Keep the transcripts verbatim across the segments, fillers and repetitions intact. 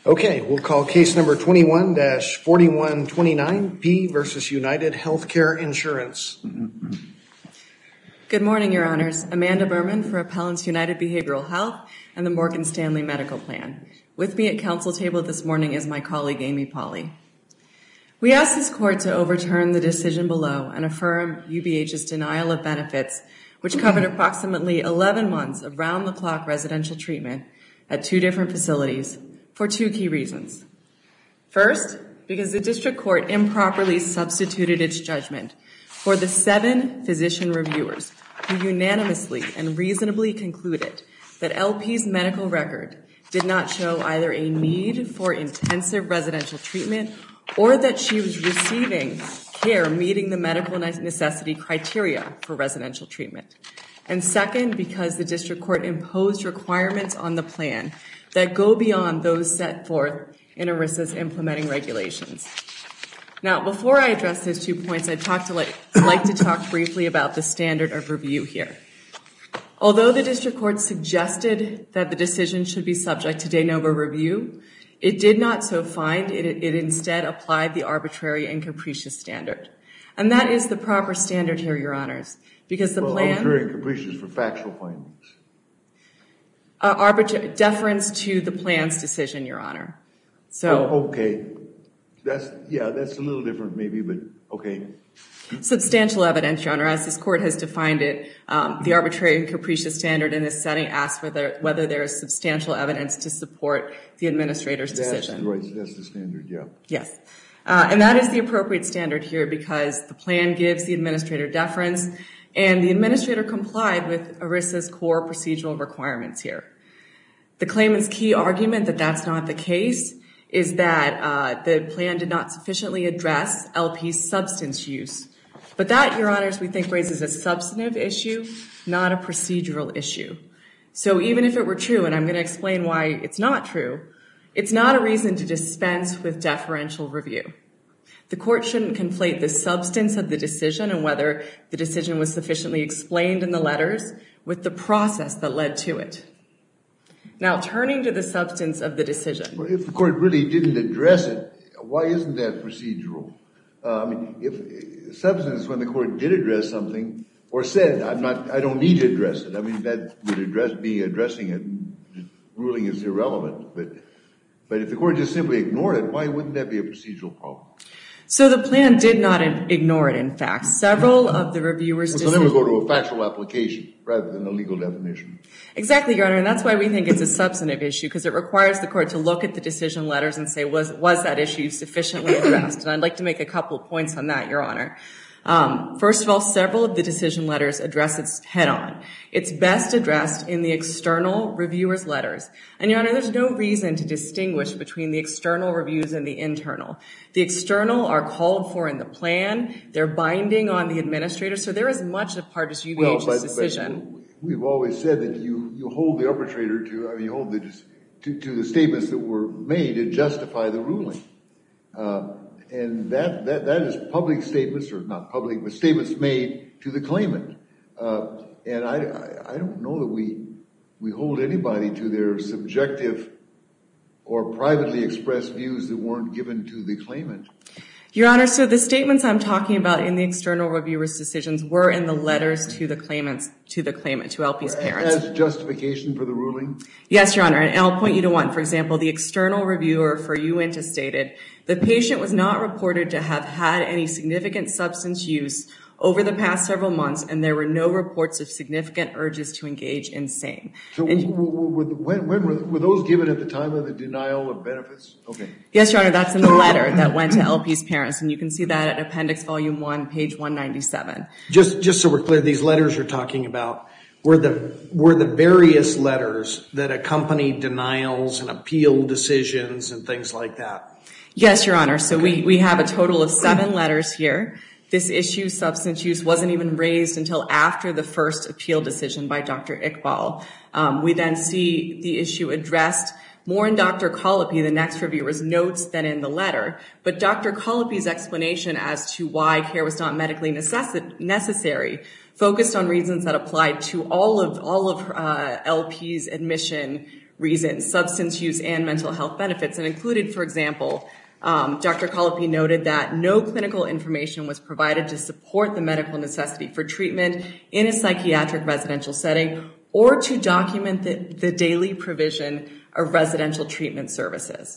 Okay, we'll call case number twenty-one dash forty-one twenty-nine, P versus United Healthcare Insurance. Good morning, Your Honors. Amanda Berman for Appellants United Behavioral Health and the Morgan Stanley Medical Plan. With me at council table this morning is my colleague, Amy Pauley. We ask this court to overturn the decision below and affirm U B H's denial of benefits, which covered approximately eleven months of round-the-clock residential treatment at two different facilities, for two key reasons. First, because the district court improperly substituted its judgment for the seven physician reviewers who unanimously and reasonably concluded that L P's medical record did not show either a need for intensive residential treatment or that she was receiving care meeting the medical necessity criteria for residential treatment. And second, because the district court imposed requirements on the plan that go beyond those set forth in ERISA's implementing regulations. Now, before I address those two points, I'd talk to like, like to talk briefly about the standard of review here. Although the district court suggested that the decision should be subject to de novo review, it did not so find. It, it instead applied the arbitrary and capricious standard. And that is the proper standard here, Your Honors, because the well, plan— arbitrary and capricious for factual findings. Uh, arbitra- deference to the plan's decision, Your Honor. So, oh, okay, that's yeah, that's a little different, maybe, but okay. Substantial evidence, Your Honor, as this court has defined it, um, the arbitrary and capricious standard in this setting asks whether whether there is substantial evidence to support the administrator's that's decision. Right, that's the standard, yeah. Yes, uh, and that is the appropriate standard here because the plan gives the administrator deference, and the administrator complied with ERISA's core procedural requirements here. The claimant's key argument that that's not the case is that uh, the plan did not sufficiently address L P's substance use. But that, Your Honors, we think raises a substantive issue, not a procedural issue. So even if it were true, and I'm going to explain why it's not true, it's not a reason to dispense with deferential review. The court shouldn't conflate the substance of the decision and whether the decision was sufficiently explained in the letters with the process that led to it. Now, turning to the substance of the decision. Well, if the court really didn't address it, why isn't that procedural? Uh, I mean, if substance, when the court did address something or said, "I'm not, I don't need to address it," I mean, that would address be addressing it. The ruling is irrelevant. But, but if the court just simply ignored it, why wouldn't that be a procedural problem? So the plan did not ignore it, in fact. Several of the reviewers— So then we go to a factual application rather than a legal definition. Exactly, Your Honor, and that's why we think it's a substantive issue, because it requires the court to look at the decision letters and say, was, was that issue sufficiently addressed? And I'd like to make a couple of points on that, Your Honor. Um, first of all, several of the decision letters address it head-on. It's best addressed in the external reviewers' letters. And, Your Honor, there's no reason to distinguish between the external reviews and the internal. The external are called for in the plan. They're binding on the administrator. So they're as much a part as U B H's well, but, decision. But we've always said that you, you hold the arbitrator to, I mean, you hold the, to, to the statements that were made to justify the ruling. Uh, And that, that, that is public statements, or not public, but statements made to the claimant. Uh, and I, I, I don't know that we, we hold anybody to their subjective or privately expressed views that weren't given to the claimant. Your Honor, so the statements I'm talking about in the external reviewers' decisions were in the letters to the claimants, to the claimant, to L P's parents. As justification for the ruling? Yes, Your Honor, and I'll point you to one. For example, the external reviewer for Uinta stated, the patient was not reported to have had any significant substance use over the past several months, and there were no reports of significant urges to engage in same. So and, when, when were, were those given at the time of the denial of benefits? Okay. Yes, Your Honor, that's in the letter that went to L P's parents, and you can see that at Appendix Volume one, page one ninety-seven. Just, just so we're clear, these letters you're talking about were the, were the various letters that accompanied denials and appeal decisions and things like that? Yes, Your Honor. So okay. we, we have a total of seven letters here. This issue, substance use, wasn't even raised until after the first appeal decision by Doctor Iqbal. Um, we then see the issue addressed more in Doctor Colopy, the next reviewer's notes, than in the letter. But Doctor Colopy's explanation as to why care was not medically necess- necessary focused on reasons that applied to all of all of uh, L P's admission reasons, substance use and mental health benefits, and included, for example, um, Doctor Colopy noted that no clinical information was provided to support the medical necessity for treatment in a psychiatric residential setting or to document the, the daily provision of residential treatment services.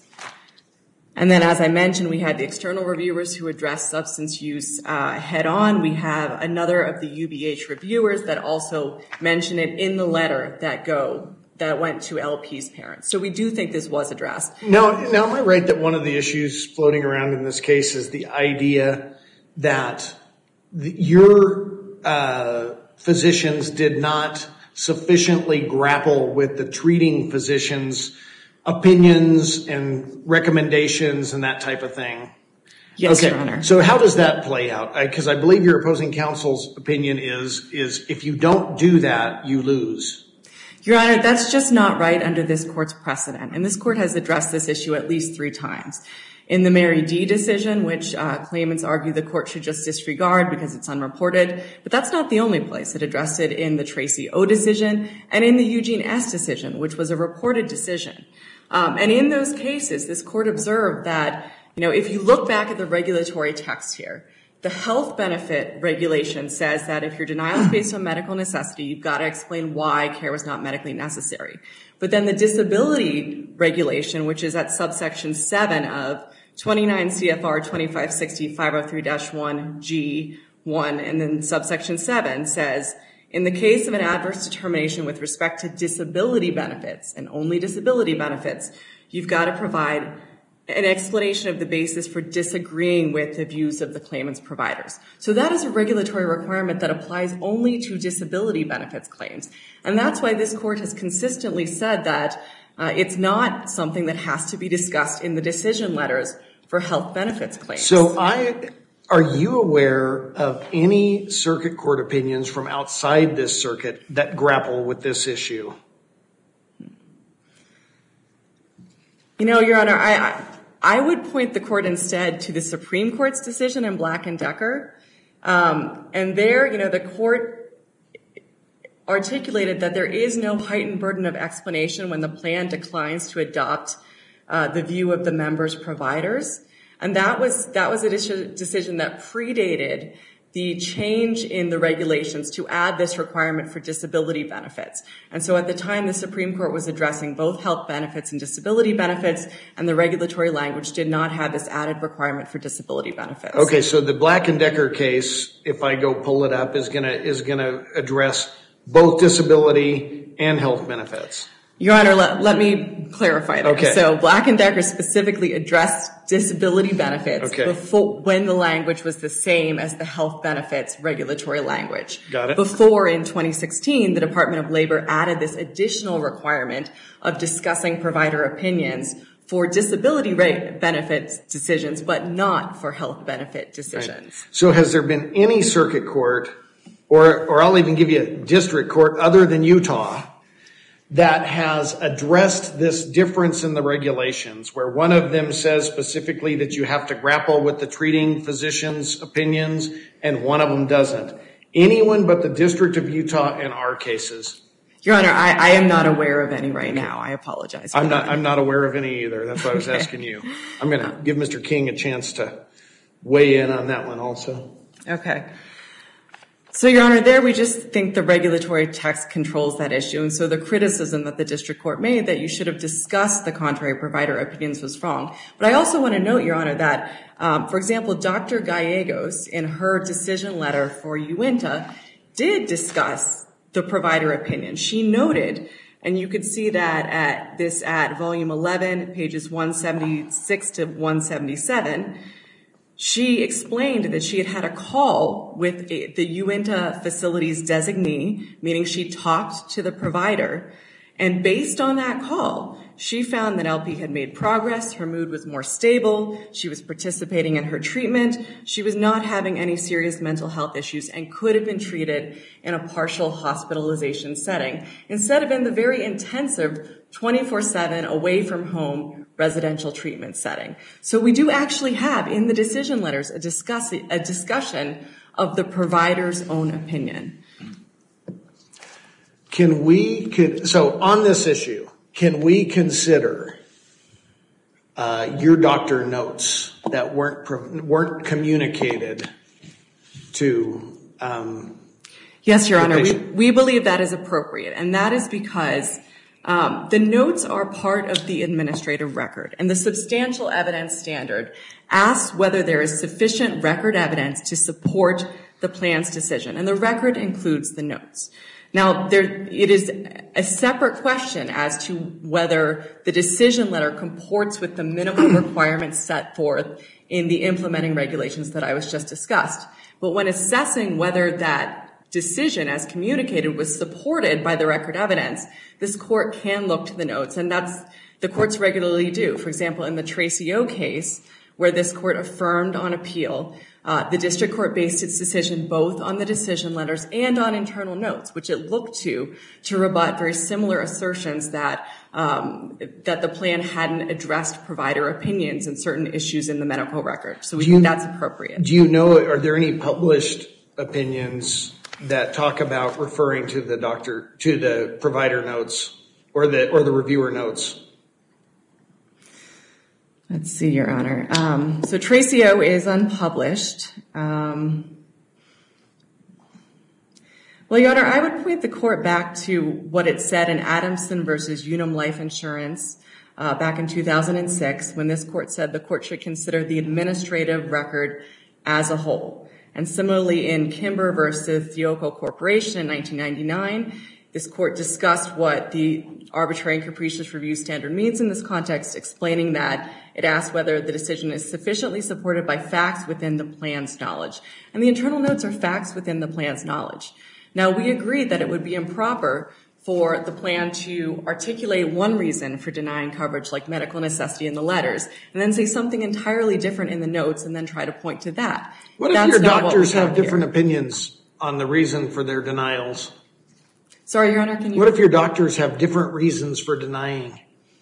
And then, as I mentioned, we had the external reviewers who addressed substance use uh, head on. We have another of the U B H reviewers that also mention it in the letter that go that went to L P's parents. So we do think this was addressed. Now, now, am I right that one of the issues floating around in this case is the idea that the, your uh, physicians did not sufficiently grapple with the treating physician's opinions and recommendations and that type of thing? Yes, okay. Your Honor. So how does that play out? Because I, I believe your opposing counsel's opinion is, is if you don't do that, you lose. Your Honor, that's just not right under this court's precedent. And this court has addressed this issue at least three times. In the Mary D decision, which uh, claimants argue the court should just disregard because it's unreported, but that's not the only place. It addressed it in the Tracy O decision and in the Eugene S decision, which was a reported decision. Um, and in those cases, this court observed that, you know, if you look back at the regulatory text here, the health benefit regulation says that if your denial is based on medical necessity, you've got to explain why care was not medically necessary. But then the disability regulation, which is at subsection seven of twenty-nine C F R twenty-five sixty dash five oh three dash one G one, and then subsection seven says, in the case of an adverse determination with respect to disability benefits, and only disability benefits, you've got to provide an explanation of the basis for disagreeing with the views of the claimant's providers. So that is a regulatory requirement that applies only to disability benefits claims. And that's why this court has consistently said that uh, it's not something that has to be discussed in the decision letters for health benefits claims. So I, are you aware of any circuit court opinions from outside this circuit that grapple with this issue? You know, Your Honor, I, I I would point the court instead to the Supreme Court's decision in Black and Decker. Um, and there, you know, the court articulated that there is no heightened burden of explanation when the plan declines to adopt uh, the view of the member's providers. And that was, that was a decision that predated the change in the regulations to add this requirement for disability benefits. And so at the time, the Supreme Court was addressing both health benefits and disability benefits, and the regulatory language did not have this added requirement for disability benefits. Okay, so the Black and Decker case, if I go pull it up, is gonna is gonna address both disability and health benefits. Your Honor, let, let me clarify that. Okay. So Black and Decker specifically addressed disability benefits okay. before, when the language was the same as the health benefits regulatory language. Got it. Before, in twenty sixteen, the Department of Labor added this additional requirement of discussing provider opinions for disability rate benefits decisions, but not for health benefit decisions. Right. So has there been any circuit court, or, or I'll even give you a district court other than Utah, that has addressed this difference in the regulations, where one of them says specifically that you have to grapple with the treating physician's opinions and one of them doesn't? Anyone but the District of Utah in our cases? Your Honor, I, I am not aware of any right now. I apologize. I'm not, I'm not aware of any either. That's why I was okay. asking you. I'm going to give Mister King a chance to weigh in on that one also. Okay. So, Your Honor, there we just think the regulatory text controls that issue. And so the criticism that the district court made that you should have discussed the contrary provider opinions was wrong. But I also want to note, Your Honor, that, um, for example, Doctor Gallegos, in her decision letter for Uinta, did discuss the provider opinion. She noted, and you could see that at this at volume eleven, pages one seventy-six to one seventy-seven, she explained that she had had a call with a, the Uinta facility's designee, meaning she talked to the provider, and based on that call, she found that L P had made progress, her mood was more stable, she was participating in her treatment, she was not having any serious mental health issues, and could have been treated in a partial hospitalization setting, instead of in the very intensive twenty-four seven away from home residential treatment setting. So we do actually have in the decision letters a, discuss, a discussion of the provider's own opinion. can we, could, so on this issue, can we consider uh, your doctor notes that weren't weren't communicated to um, Yes, Your Honor, we, we believe that is appropriate, and that is because um, the notes are part of the administrative record, and the substantial evidence standard asks whether there is sufficient record evidence to support the plan's decision, and the record includes the notes. Now, there, it is a separate question as to whether the decision letter comports with the minimum requirements set forth in the implementing regulations that I was just discussed. But when assessing whether that decision as communicated was supported by the record evidence, this court can look to the notes, and that's the courts regularly do. For example, in the Tracy O case, where this court affirmed on appeal, uh, the district court based its decision both on the decision letters and on internal notes, which it looked to to rebut very similar assertions that um, that the plan hadn't addressed provider opinions and certain issues in the medical record. So we do you, think that's appropriate. Do you know, are there any published opinions that talk about referring to the doctor, to the provider notes or the or the reviewer notes? Let's see, Your Honor. Um, so Tracy O is unpublished. Um, well, Your Honor, I would point the court back to what it said in Adamson versus Unum Life Insurance uh, back in two thousand six, when this court said the court should consider the administrative record as a whole. And similarly, in Kimber versus Theoco Corporation in nineteen ninety-nine, this court discussed what the arbitrary and capricious review standard means in this context, explaining that it asked whether the decision is sufficiently supported by facts within the plan's knowledge. And the internal notes are facts within the plan's knowledge. Now, we agreed that it would be improper for the plan to articulate one reason for denying coverage, like medical necessity in the letters, and then say something entirely different in the notes and then try to point to that. What if That's your not what doctors we have have different here. opinions on the reason for their denials? Sorry, Your Honor, can you... What if your doctors have different reasons for denying?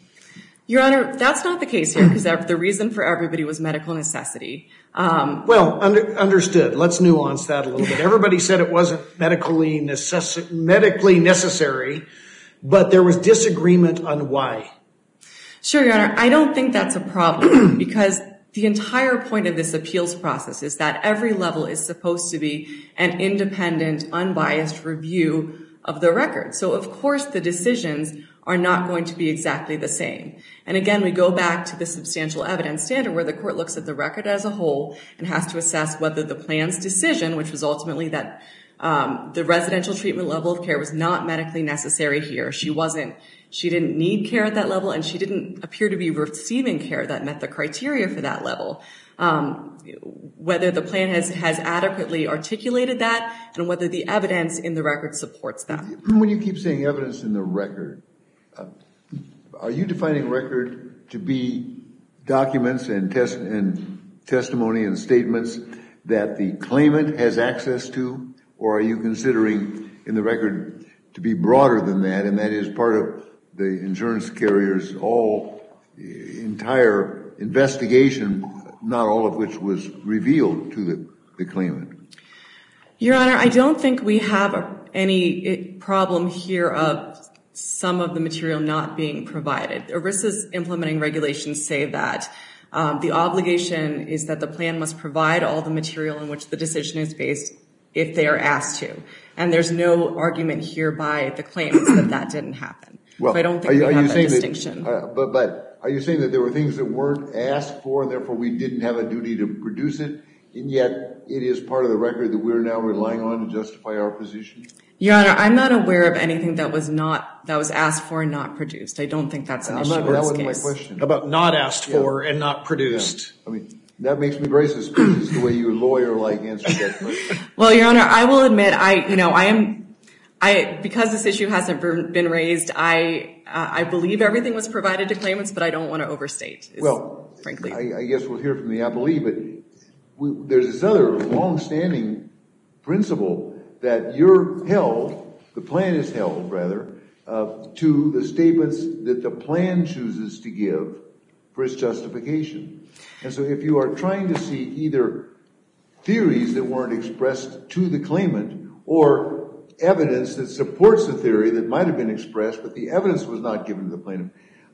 Your Honor, that's not the case here, because the reason for everybody was medical necessity. Um, well, under, understood. Let's nuance that a little bit. Everybody said it wasn't medically, necess- medically necessary, but there was disagreement on why. Sure, Your Honor. I don't think that's a problem, because the entire point of this appeals process is that every level is supposed to be an independent, unbiased review of the record. So, of course, the decisions are not going to be exactly the same. And again, we go back to the substantial evidence standard where the court looks at the record as a whole and has to assess whether the plan's decision, which was ultimately that um, the residential treatment level of care was not medically necessary here. She wasn't, she didn't need care at that level, and she didn't appear to be receiving care that met the criteria for that level. Um, whether the plan has, has adequately articulated that and whether the evidence in the record supports that. When you keep saying evidence in the record, uh, are you defining record to be documents and, test, and testimony and statements that the claimant has access to, or are you considering in the record to be broader than that, and that is part of the insurance carrier's all entire investigation, not all of which was revealed to the, the claimant? Your Honor, I don't think we have a, any problem here of some of the material not being provided. ERISA's implementing regulations say that um, the obligation is that the plan must provide all the material in which the decision is based if they are asked to. And there's no argument here by the claimants that that didn't happen. Well, so I don't think are you, we are have you that saying distinction. That, uh, but, but are you saying that there were things that weren't asked for and therefore we didn't have a duty to produce it, and yet it is part of the record that we're now relying on to justify our position? Your Honor, I'm not aware of anything that was not that was asked for and not produced. I don't think that's an I'm issue not, in that this wasn't case. my question. How about not asked Yeah. for and not produced? Yeah. I mean, that makes me very suspicious the way you lawyer-like answered that question. Well, Your Honor, I will admit, I, you know, I am, I, because this issue hasn't been raised, I, uh, I believe everything was provided to claimants, but I don't want to overstate. Is, Well, frankly, I, I guess we'll hear from the appellee, but we, there's this other long-standing principle that you're held, the plan is held, rather, uh, to the statements that the plan chooses to give for its justification. And so if you are trying to see either theories that weren't expressed to the claimant or evidence that supports the theory that might have been expressed, but the evidence was not given to the plaintiff,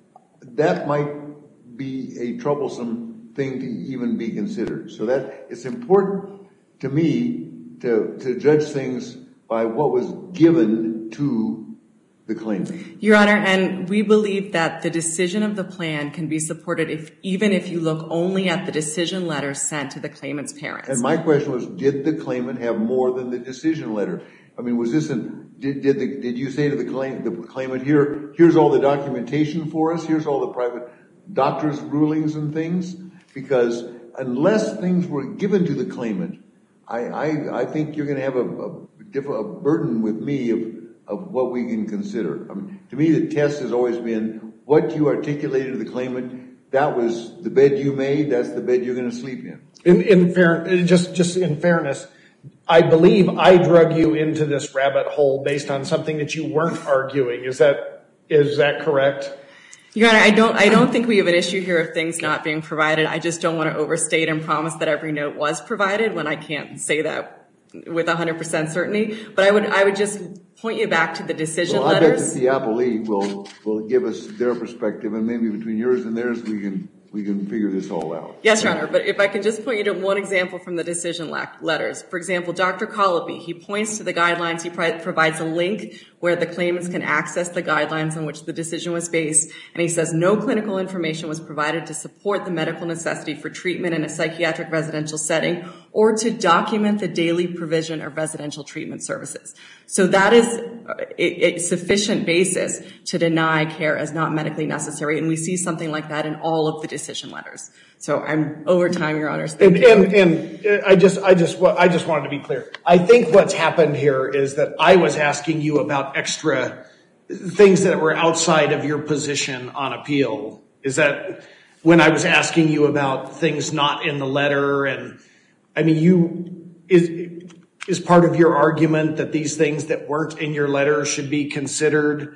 that might be a troublesome thing to even be considered. So that it's important to me to, to judge things by what was given to the claimant. Your Honor, and we believe that the decision of the plan can be supported if even if you look only at the decision letter sent to the claimant's parents. And my question was, did the claimant have more than the decision letter? I mean, was this an, did, did, the, did you say to the, claim, the claimant, here, here's all the documentation for us, here's all the private doctor's rulings and things? Because unless things were given to the claimant, I, I, I think you're going to have a, a, a burden with me of, of what we can consider. I mean, to me, the test has always been what you articulated to the claimant, that was the bed you made, that's the bed you're going to sleep in. In, in fair, just, just in fairness, I believe I drug you into this rabbit hole based on something that you weren't arguing. Is that, is that correct? Your Honor, I don't, I don't think we have an issue here of things not being provided. I just don't want to overstate and promise that every note was provided when I can't say that with one hundred percent certainty. But I would, I would just point you back to the decision well, letters. I bet that the appellee will, will give us their perspective, and maybe between yours and theirs, we can, we can figure this all out. Yes, Your Honor, but if I can just point you to one example from the decision letters. For example, Doctor Colopy, he points to the guidelines. He provides a link where the claimants can access the guidelines on which the decision was based, and he says no clinical information was provided to support the medical necessity for treatment in a psychiatric residential setting or to document the daily provision of residential treatment services. So that is a, a sufficient basis to deny care as not medically necessary, and we see something like that in all of the decision letters. So I'm over time, Your Honors. And, and, and I just, I just, I just wanted to be clear. I think what's happened here is that I was asking you about extra things that were outside of your position on appeal. Is that when I was asking you about things not in the letter? And I mean, you is is part of your argument that these things that weren't in your letter should be considered,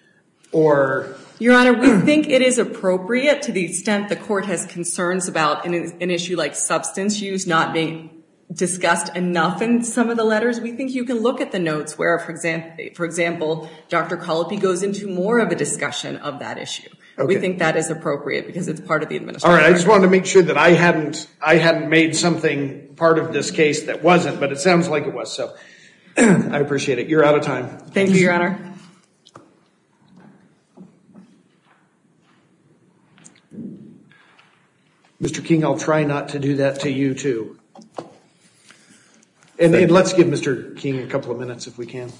or? Your Honor, we think it is appropriate to the extent the court has concerns about an, an issue like substance use not being discussed enough in some of the letters. We think you can look at the notes where, for example, for example, Doctor Colopy goes into more of a discussion of that issue. Okay. We think that is appropriate because it's part of the administration. All right, I just wanted to make sure that I hadn't, I hadn't made something part of this case that wasn't, but it sounds like it was. So I appreciate it. You're out of time. Thank you, Your Honor. Mister King, I'll try not to do that to you, too. And, and let's give Mister King a couple of minutes if we can.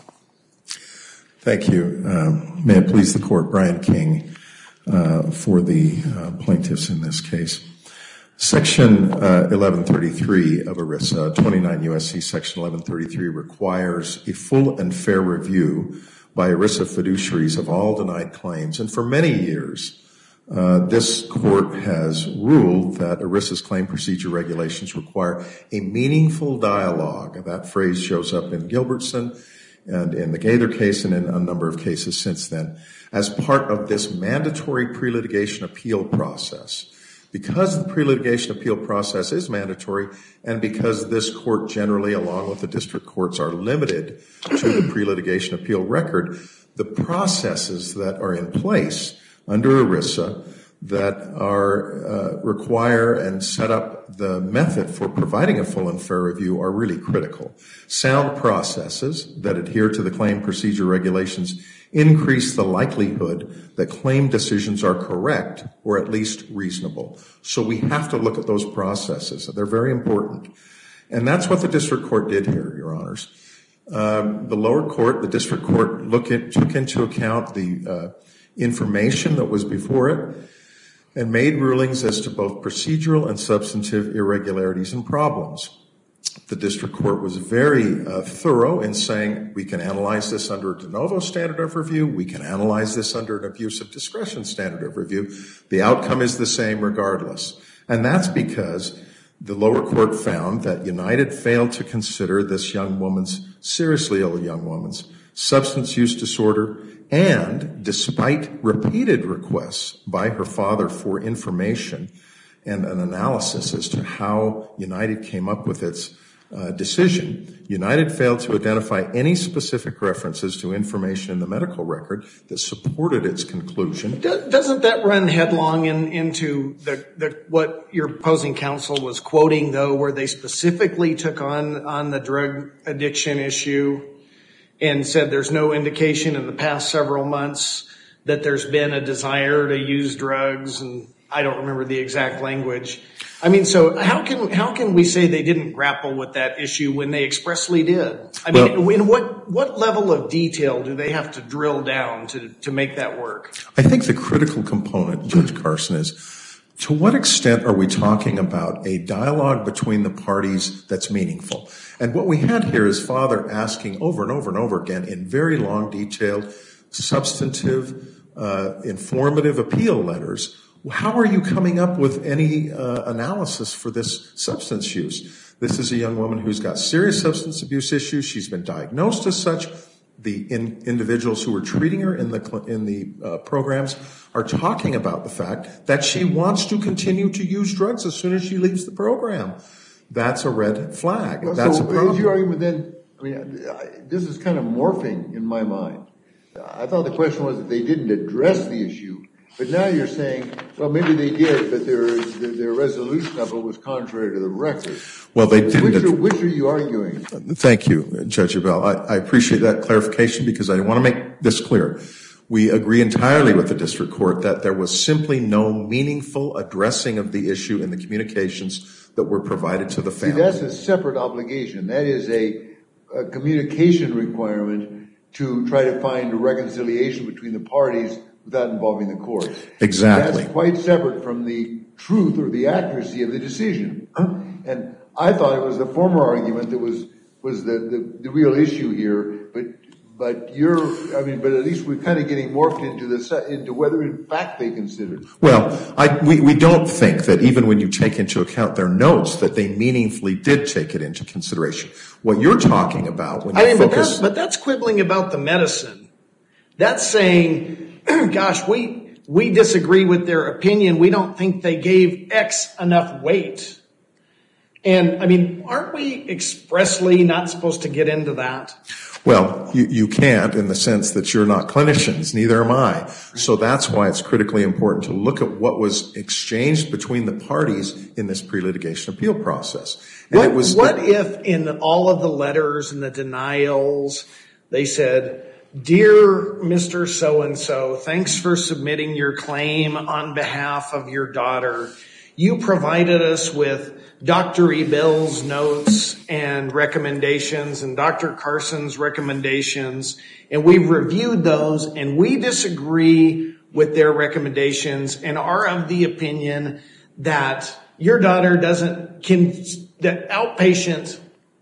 Thank you. Um, may it please the court, Brian King, uh, for the uh, plaintiffs in this case. Section uh, eleven thirty-three of ERISA, twenty-nine U S C Section eleven thirty-three, requires a full and fair review by ERISA fiduciaries of all denied claims. And for many years, Uh, this court has ruled that ERISA's claim procedure regulations require a meaningful dialogue. That phrase shows up in Gilbertson and in the Gaither case and in a number of cases since then as part of this mandatory pre-litigation appeal process. Because the pre-litigation appeal process is mandatory and because this court generally, along with the district courts, are limited to the pre-litigation appeal record, the processes that are in place under ERISA that are uh, require and set up the method for providing a full and fair review are really critical. Sound processes that adhere to the claim procedure regulations increase the likelihood that claim decisions are correct or at least reasonable. So we have to look at those processes. They're very important. And that's what the district court did here, Your Honors. Um, the lower court, the district court, look at, took into account the uh, information that was before it and made rulings as to both procedural and substantive irregularities and problems. The district court was very uh, thorough in saying we can analyze this under a de novo standard of review, we can analyze this under an abuse of discretion standard of review. The outcome is the same regardless. And that's because the lower court found that United failed to consider this young woman's, seriously ill young woman's, substance use disorder, and despite repeated requests by her father for information and an analysis as to how United came up with its uh, decision, United failed to identify any specific references to information in the medical record that supported its conclusion. Doesn't that run headlong in, into the, the what your opposing counsel was quoting, though, where they specifically took on, on the drug addiction issue and said there's no indication in the past several months that there's been a desire to use drugs, and I don't remember the exact language. I mean, so how can how can we say they didn't grapple with that issue when they expressly did? I mean, well, in what what level of detail do they have to drill down to, to make that work? I think the critical component, Judge Carson, is to what extent are we talking about a dialogue between the parties that's meaningful? And what we had here is father asking over and over and over again in very long, detailed, substantive, uh, informative appeal letters, how are you coming up with any uh, analysis for this substance use? This is a young woman who's got serious substance abuse issues. She's been diagnosed as such. The in, individuals who are treating her in the in the uh, programs are talking about the fact that she wants to continue to use drugs as soon as she leaves the program. That's a red flag. Well, That's so a problem. Is your argument then? I mean, I, this is kind of morphing in my mind. I thought the question was that they didn't address the issue. But now you're saying, well, maybe they did, but their their, their resolution of it was contrary to the record. Well, they didn't. Which are, which are you arguing? Thank you, Judge Abell. I, I appreciate that clarification because I want to make this clear. We agree entirely with the district court that there was simply no meaningful addressing of the issue in the communications that were provided to the family. See, that's a separate obligation. That is a, a communication requirement to try to find a reconciliation between the parties without involving the courts. Exactly. That's quite separate from the truth or the accuracy of the decision. And I thought it was the former argument that was was the, the, the real issue here, but but you're I mean, but at least we're kind of getting morphed into the into whether in fact they considered. Well, I we, we don't think that even when you take into account their notes that they meaningfully did take it into consideration. What you're talking about when you I mean, focus, but that's, but that's quibbling about the medicine. That's saying, gosh, we we disagree with their opinion. We don't think they gave X enough weight. And, I mean, aren't we expressly not supposed to get into that? Well, you, you can't in the sense that you're not clinicians, neither am I. So that's why it's critically important to look at what was exchanged between the parties in this pre-litigation appeal process. And what it was what if in all of the letters and the denials they said, "Dear Mister So-and-so, thanks for submitting your claim on behalf of your daughter. You provided us with Doctor Ebell's notes and recommendations and Doctor Carson's recommendations, and we've reviewed those, and we disagree with their recommendations and are of the opinion that your daughter doesn't, can, that outpatient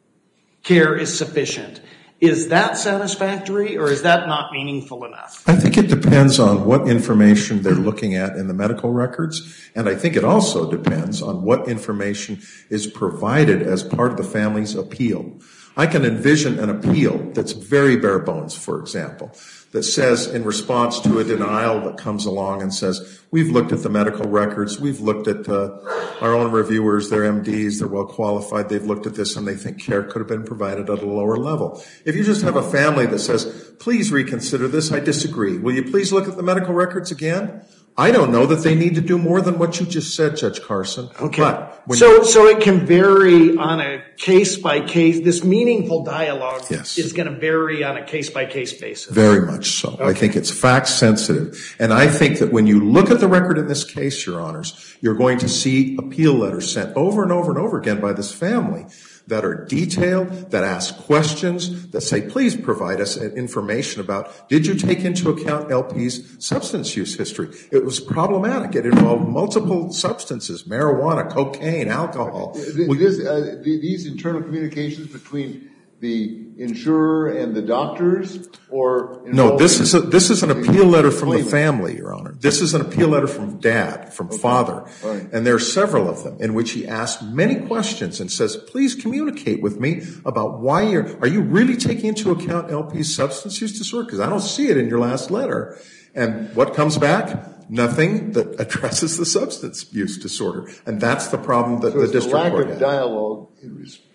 care is sufficient." Is that satisfactory, or is that not meaningful enough? I think it depends on what information they're looking at in the medical records, and I think it also depends on what information is provided as part of the family's appeal. I can envision an appeal that's very bare bones, for example, that says in response to a denial that comes along and says, we've looked at the medical records, we've looked at uh, our own reviewers, they're M Ds, they're well qualified, they've looked at this and they think care could have been provided at a lower level. If you just have a family that says, please reconsider this, I disagree. Will you please look at the medical records again? I don't know that they need to do more than what you just said, Judge Carson. Okay. But when so, so it can vary on a case by case. This meaningful dialogue Yes. is going to vary on a case by case basis. Very much so. Okay. I think it's fact sensitive. And I think that when you look at the record in this case, Your Honors, you're going to see appeal letters sent over and over and over again by this family that are detailed, that ask questions, that say, please provide us information about, did you take into account L P's substance use history? It was problematic. It involved multiple substances, marijuana, cocaine, alcohol. This, uh, these internal communications between the insurer and the doctors, or no? This is a, this is an appeal letter from the claimant. family, Your Honor. This is an appeal letter from dad, from Okay. father, Right. and there are several of them in which he asks many questions and says, "Please communicate with me about why you're. Are you really taking into account L P's substance use disorder? Because I don't see it in your last letter." And what comes back? Nothing that addresses the substance use disorder, and that's the problem that So the it's the district lack court of had. dialogue in, res-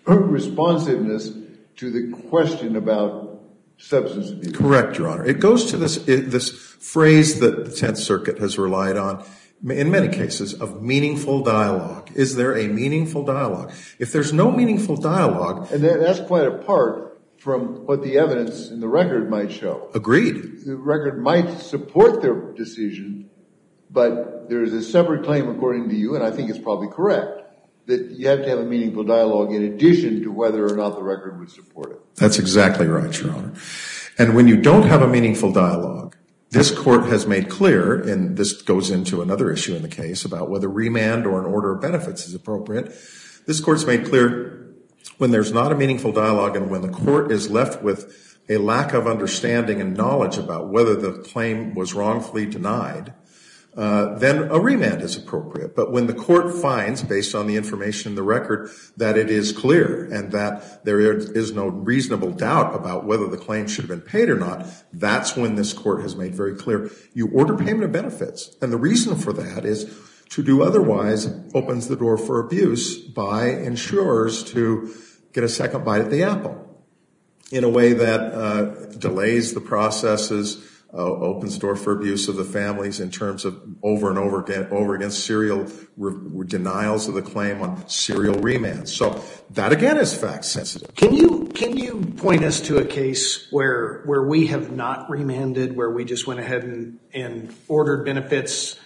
responsiveness to the question about substance abuse. Correct, Your Honor. It goes to this it, this phrase that the Tenth Circuit has relied on in many cases of meaningful dialogue. Is there a meaningful dialogue? If there's no meaningful dialogue... And that, that's quite apart from what the evidence in the record might show. Agreed. The record might support their decision, but there is a separate claim, according to you, and I think it's probably correct, that you have to have a meaningful dialogue in addition to whether or not the record would support it. That's exactly right, Your Honor. And when you don't have a meaningful dialogue, this court has made clear, and this goes into another issue in the case about whether remand or an order of benefits is appropriate. This court's made clear when there's not a meaningful dialogue and when the court is left with a lack of understanding and knowledge about whether the claim was wrongfully denied, Uh, then a remand is appropriate. But when the court finds, based on the information in the record, that it is clear and that there is no reasonable doubt about whether the claim should have been paid or not, that's when this court has made very clear you order payment of benefits. And the reason for that is to do otherwise opens the door for abuse by insurers to get a second bite at the apple in a way that uh, delays the processes, Uh, opens the door for abuse of the families in terms of over and over again, over against serial re- denials of the claim on serial remands. So that again is fact sensitive. Can you can you point us to a case where where we have not remanded, where we just went ahead and, and ordered benefits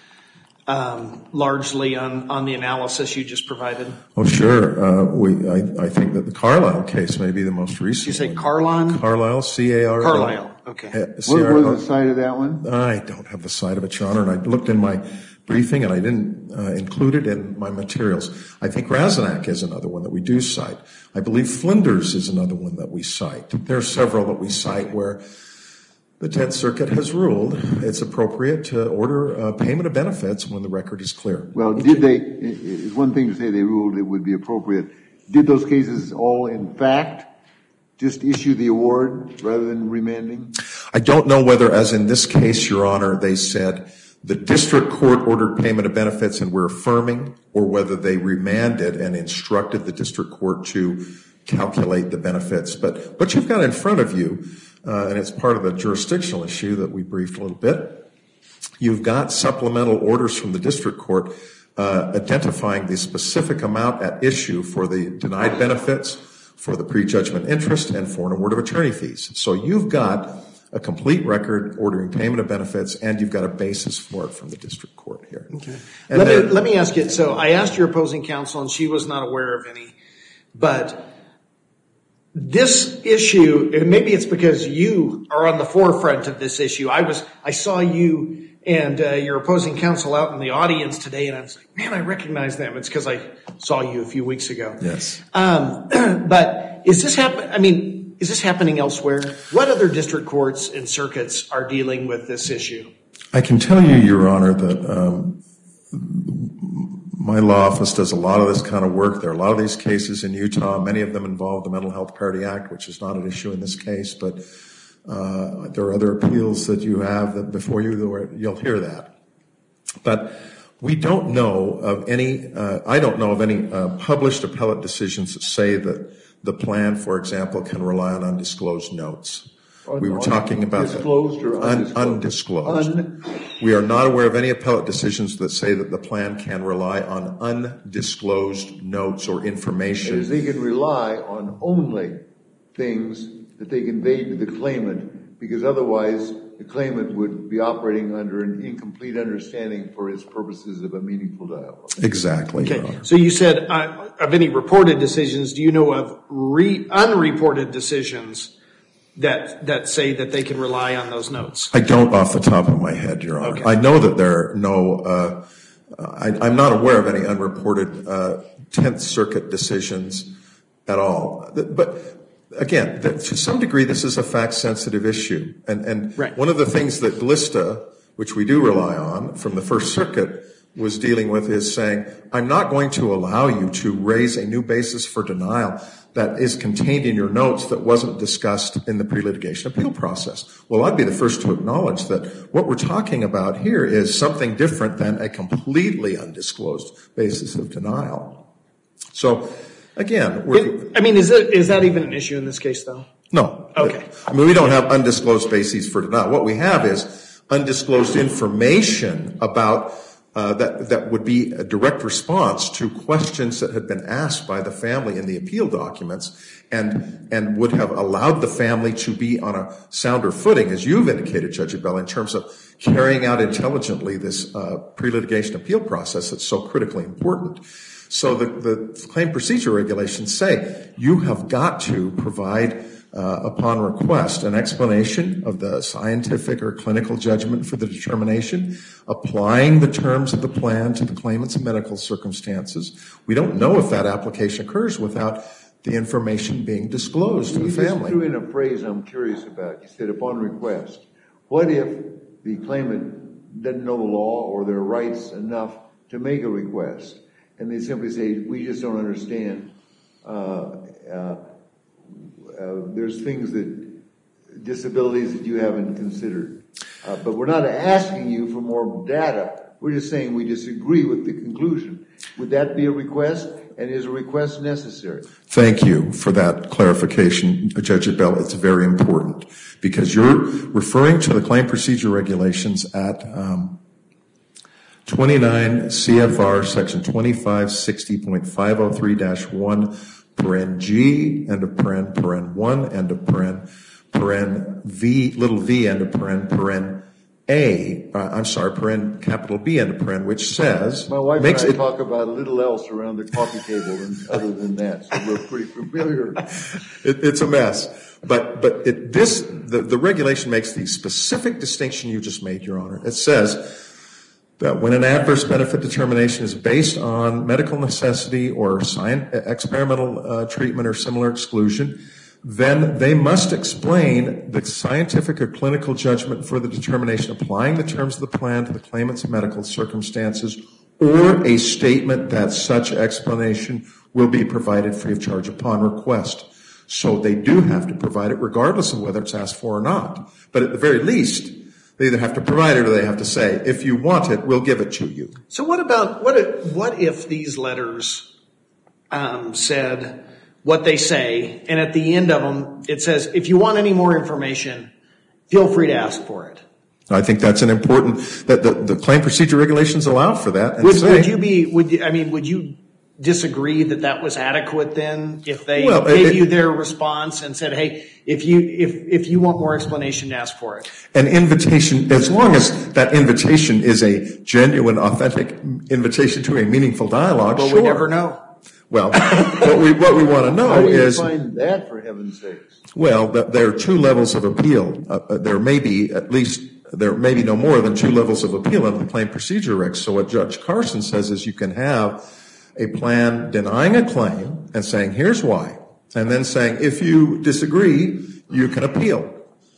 um, largely on, on the analysis you just provided? Oh, sure. Uh, we I, I think that the Carlisle case may be the most recent. Did you say one. Carlisle? Carlisle, C A R L. Carlisle. Okay. Uh, What was the site of that one? I don't have the site of it, Your Honor, and I looked in my briefing and I didn't uh, include it in my materials. I think Razanak is another one that we do cite. I believe Flinders is another one that we cite. There are several that we cite where the Tenth Circuit has ruled it's appropriate to order uh, payment of benefits when the record is clear. Well, did they, it's one thing to say they ruled it would be appropriate. Did those cases all, in fact, just issue the award rather than remanding? I don't know whether, as in this case, Your Honor, they said the district court ordered payment of benefits and we're affirming, or whether they remanded and instructed the district court to calculate the benefits. But what you've got in front of you, uh, and it's part of the jurisdictional issue that we briefed a little bit, you've got supplemental orders from the district court uh, identifying the specific amount at issue for the denied benefits, for the prejudgment interest, and for an award of attorney fees. So you've got a complete record ordering payment of benefits, and you've got a basis for it from the district court here. Okay. And let, then, me, let me ask you, so I asked your opposing counsel, and she was not aware of any, but this issue, and maybe it's because you are on the forefront of this issue. I was, I saw you and uh, your opposing counsel out in the audience today, and I was like, man, I recognize them. It's because I saw you a few weeks ago. yes. Um, but is this happen? I mean, is this happening elsewhere? What other district courts and circuits are dealing with this issue? I can tell you, Your Honor, that um, my law office does a lot of this kind of work. There are a lot of these cases in Utah. Many of them involve the Mental Health Parity Act, which is not an issue in this case, but uh, there are other appeals that you have that before you, you'll hear that. But we don't know of any, uh, I don't know of any uh, published appellate decisions that say that the plan, for example, can rely on undisclosed notes. We were talking about disclosed or un- undisclosed. undisclosed. Un- we are not aware of any appellate decisions that say that the plan can rely on undisclosed notes or information. As they can rely on only things that they conveyed to the claimant, because otherwise the claimant would be operating under an incomplete understanding for its purposes of a meaningful dialogue. Exactly. Your Okay, Honor. so you said uh, of any reported decisions, do you know of re- unreported decisions that that say that they can rely on those notes? I don't off the top of my head, Your Honor. Okay. I know that there are no, uh, I, I'm not aware of any unreported uh, Tenth Circuit decisions at all. But again, to some degree, this is a fact-sensitive issue. And, and right. One of the things that GLISTA, which we do rely on from the First Circuit, was dealing with is saying, I'm not going to allow you to raise a new basis for denial that is contained in your notes that wasn't discussed in the pre-litigation appeal process. Well, I'd be the first to acknowledge that what we're talking about here is something different than a completely undisclosed basis of denial. So Again, we're, It, I mean, is it is that even an issue in this case, though? no. Okay. I mean, we don't have undisclosed bases for denial. What we have is undisclosed information about uh, that that would be a direct response to questions that had been asked by the family in the appeal documents, and and would have allowed the family to be on a sounder footing, as you've indicated, Judge Abella, in terms of carrying out intelligently this uh, pre-litigation appeal process that's so critically important. So the, the claim procedure regulations say you have got to provide, uh, upon request, an explanation of the scientific or clinical judgment for the determination, applying the terms of the plan to the claimant's medical circumstances. We don't know if that application occurs without the information being disclosed to the family. You just threw in a phrase I'm curious about. You said upon request. What if the claimant doesn't know the law or their rights enough to make a request, and they simply say, we just don't understand. Uh, uh, uh, there's things that, disabilities that you haven't considered. Uh, but we're not asking you for more data. We're just saying we disagree with the conclusion. Would that be a request? And is a request necessary? Thank you for that clarification, Judge Abell. It's very important because you're referring to the claim procedure regulations at um, twenty-nine C F R section twenty-five sixty point five oh three dash one, paren G, end of paren, paren one, end of paren, paren V, little v, end of paren, paren A, uh, I'm sorry, paren capital B, end of paren, which says, my wife makes and I it, talk about little else around the coffee table and other than that, so we're pretty familiar. it, it's a mess. But but it, this the, the regulation makes the specific distinction you just made, Your Honor. It says that when an adverse benefit determination is based on medical necessity or science, experimental uh, treatment or similar exclusion, then they must explain the scientific or clinical judgment for the determination applying the terms of the plan to the claimant's medical circumstances, or a statement that such explanation will be provided free of charge upon request. So they do have to provide it regardless of whether it's asked for or not. But at the very least, they either have to provide it or they have to say, if you want it, we'll give it to you. So what about, what if, what if these letters um, said what they say, and at the end of them, it says, if you want any more information, feel free to ask for it? I think that's an important, that the, the claim procedure regulations allow for that. And Would, say, would you be, would you, I mean, would you disagree that that was adequate then, if they Well, gave it- you their response and said, hey, if you, if, if you want more explanation, ask for it? an invitation, as long as that invitation is a genuine, authentic invitation to a meaningful dialogue, But sure. we never know. Well, what we what we want to know How do you is, find that, for heaven's sakes? well, th- there are two levels of appeal. Uh, uh, there may be at least, there may be no more than two levels of appeal in the claim procedure regs. So what Judge Carson says is you can have a plan denying a claim and saying, here's why. And then saying, if you disagree, you can appeal.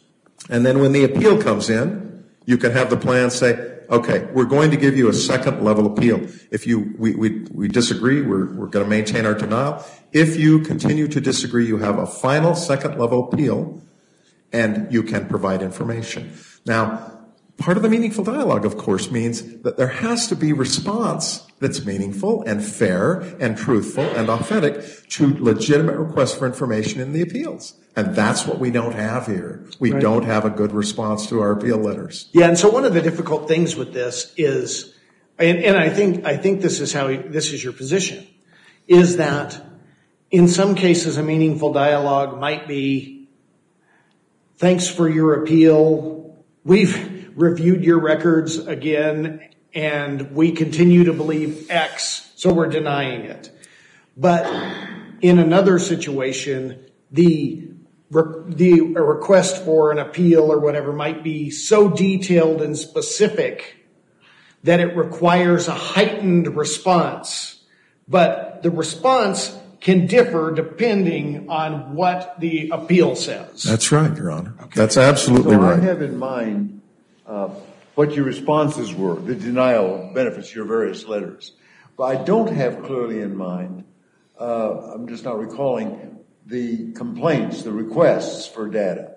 And then when the appeal comes in, you can have the plan say, okay, we're going to give you a second level appeal. If you, we, we, we disagree, we're, we're going to maintain our denial. If you continue to disagree, you have a final second level appeal and you can provide information. Now, part of the meaningful dialogue, of course, means that there has to be response that's meaningful and fair and truthful and authentic to legitimate requests for information in the appeals. And that's what we don't have here. We Right. don't have a good response to our appeal letters. Yeah, and so one of the difficult things with this is, and, and I think I think this is how this is your position, is that in some cases a meaningful dialogue might be, thanks for your appeal. We've reviewed your records again, and we continue to believe X, so we're denying it. But in another situation, the the a request for an appeal or whatever might be so detailed and specific that it requires a heightened response. But the response can differ depending on what the appeal says. That's right, Your Honor. That's absolutely So I right. have in mind uh, what your responses were, the denial of benefits, your various letters. But I don't have clearly in mind, uh, I'm just not recalling, the complaints, the requests for data.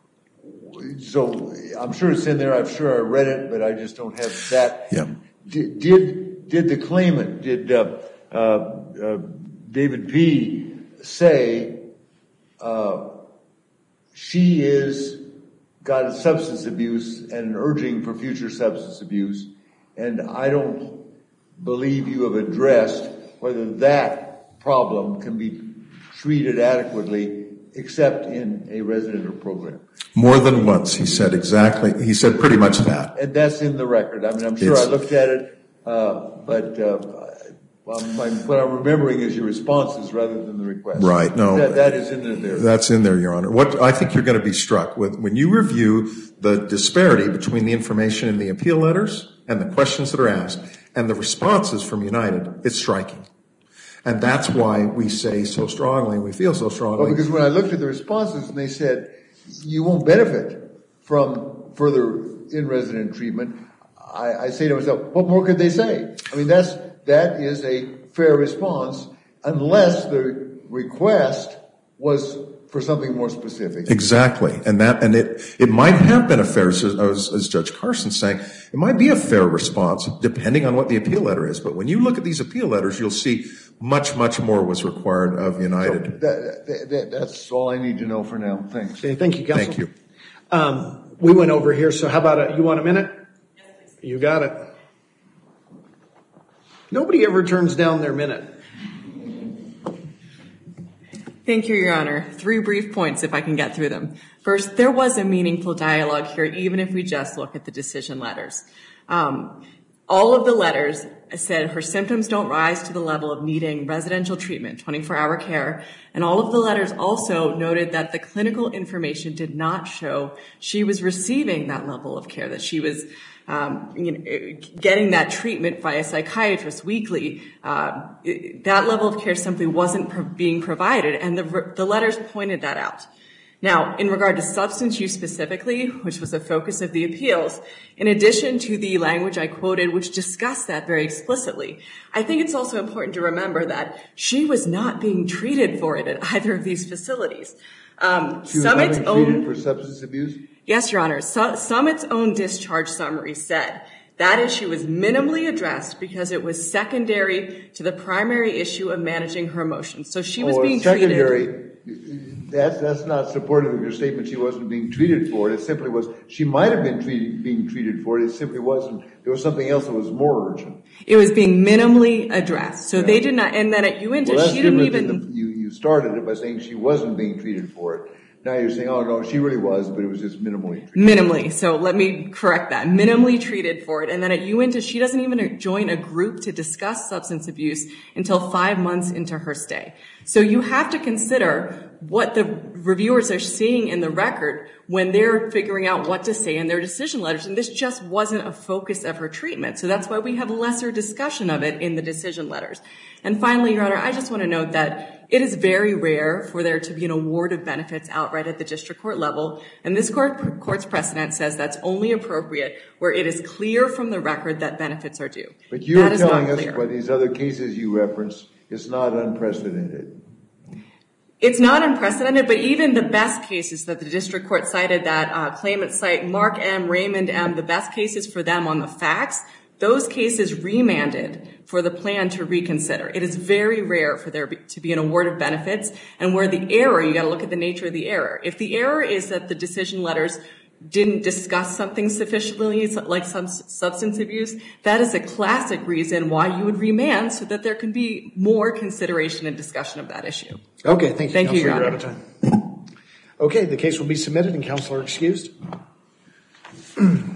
So I'm sure it's in there. I'm sure I read it, but I just don't have that. Yeah. Did did, did the claimant, did uh, uh, uh, David P. say uh, she is got substance abuse and an urging for future substance abuse, and I don't believe you have addressed whether that problem can be treated adequately except in a residential program. More than once, he said exactly, he said pretty much that. And that's in the record. I mean, I'm sure It's, I looked at it, uh, but uh, well, my, what I'm remembering is your responses rather than the request. Right, no. That, that is in there. That's in there, Your Honor. What I think you're going to be struck with, when you review the disparity between the information in the appeal letters and the questions that are asked and the responses from United, it's striking. And that's why we say so strongly, we feel so strongly. Well, because when I looked at the responses and they said, you won't benefit from further in-resident treatment, I, I say to myself, what more could they say? I mean, that's, that is a fair response unless the request was for something more specific. Exactly. And that, and it, it might have been a fair, as, as Judge Carson's saying, it might be a fair response depending on what the appeal letter is. But when you look at these appeal letters, you'll see much, much more was required of United. So that, that, that, that's all I need to know for now. Thanks. Okay, thank you, Counsel. Thank you. Um, we went over here, so how about a, you want a minute? Yes, please. You got it. Nobody ever turns down their minute. Thank you, Your Honor. Three brief points, if I can get through them. First, there was a meaningful dialogue here, even if we just look at the decision letters. Um, all of the letters said her symptoms don't rise to the level of needing residential treatment, twenty-four hour care, and all of the letters also noted that the clinical information did not show she was receiving that level of care, that she was Um, you know, getting that treatment by a psychiatrist weekly. Uh, it, that level of care simply wasn't pro- being provided, and the, the letters pointed that out. Now, in regard to substance use specifically, which was the focus of the appeals, in addition to the language I quoted, which discussed that very explicitly, I think it's also important to remember that she was not being treated for it at either of these facilities. Um, She was Summit's not being treated own for substance abuse? Yes, Your Honor. So, Summit's own discharge summary said that issue was minimally addressed because it was secondary to the primary issue of managing her emotions. So she was oh, being secondary, treated. That's, that's not supportive of your statement she wasn't being treated for it. It simply was, she might have been treated, being treated for it. It simply wasn't. There was something else that was more urgent. It was being minimally addressed. So yeah. They did not, and then at Uinta, well, she didn't even. The, you, you started it by saying she wasn't being treated for it. Now you're saying, oh, no, she really was, but it was just minimally treated. Minimally. So let me correct that. Minimally treated for it. And then at Uinta, she doesn't even join a group to discuss substance abuse until five months into her stay. So you have to consider what the reviewers are seeing in the record when they're figuring out what to say in their decision letters. And this just wasn't a focus of her treatment. So that's why we have lesser discussion of it in the decision letters. And finally, Your Honor, I just want to note that it is very rare for there to be an award of benefits outright at the district court level. And this court, court's precedent says that's only appropriate where it is clear from the record that benefits are due. But you're that telling us by these other cases you referenced, it's not unprecedented. It's not unprecedented, but even the best cases that the district court cited, that uh, claimant cite Mark M., Raymond M., the best cases for them on the facts, those cases remanded for the plan to reconsider. It is very rare for there to be an award of benefits, and where the error, you got to look at the nature of the error. If the error is that the decision letters didn't discuss something sufficiently, like some substance abuse, that is a classic reason why you would remand so that there can be more consideration and discussion of that issue. Okay, thank you, Thank you, Your Counselor. Honor. You're out of time. Okay, the case will be submitted and counsel are excused.